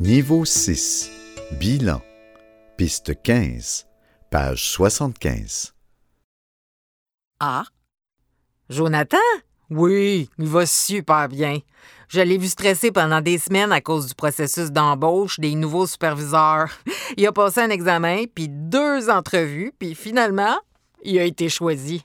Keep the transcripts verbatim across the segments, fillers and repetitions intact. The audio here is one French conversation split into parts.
Niveau six. Bilan. Piste quinze. Page soixante-quinze. Ah! Jonathan? Oui, il va super bien. Je l'ai vu stresser pendant des semaines à cause du processus d'embauche des nouveaux superviseurs. Il a passé un examen, puis deux entrevues, puis finalement, il a été choisi.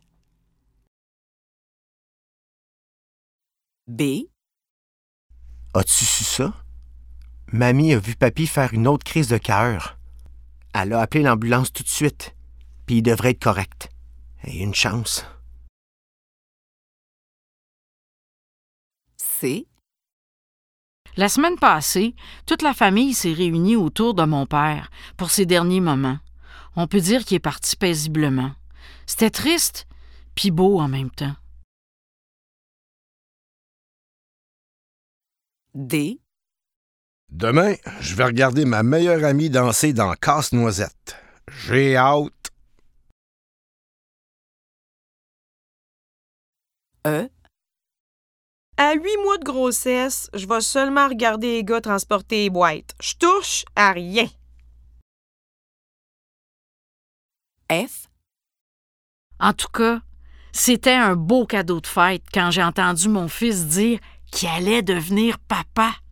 B. As-tu su ça? Mamie a vu papy faire une autre crise de cœur. Elle a appelé l'ambulance tout de suite, puis il devrait être correct. Et une chance. C. La semaine passée, toute la famille s'est réunie autour de mon père pour ses derniers moments. On peut dire qu'il est parti paisiblement. C'était triste, puis beau en même temps. D. Demain, je vais regarder ma meilleure amie danser dans Casse-Noisette. J'ai hâte. E. À huit mois de grossesse, je vais seulement regarder les gars transporter les boîtes. Je touche à rien. F. En tout cas, c'était un beau cadeau de fête quand j'ai entendu mon fils dire qu'il allait devenir papa.